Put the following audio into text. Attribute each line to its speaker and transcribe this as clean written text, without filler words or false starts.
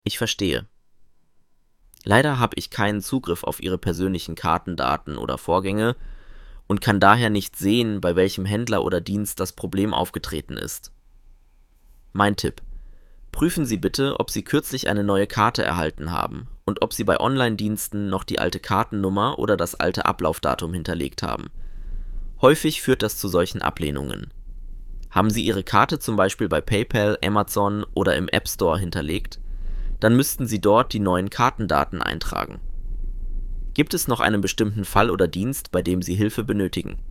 Speaker 1: Ich verstehe. Leider habe ich keinen Zugriff auf Ihre persönlichen Kartendaten oder Vorgänge und kann daher nicht sehen, bei welchem Händler oder Dienst das Problem aufgetreten ist. Mein Tipp: Prüfen Sie bitte, ob Sie kürzlich eine neue Karte erhalten haben und ob Sie bei Online-Diensten noch die alte Kartennummer oder das alte Ablaufdatum hinterlegt haben. Häufig führt das zu solchen Ablehnungen. Haben Sie Ihre Karte zum Beispiel bei PayPal, Amazon oder im App Store hinterlegt? Dann müssten Sie dort die neuen Kartendaten eintragen. Gibt es noch einen bestimmten Fall oder Dienst, bei dem Sie Hilfe benötigen?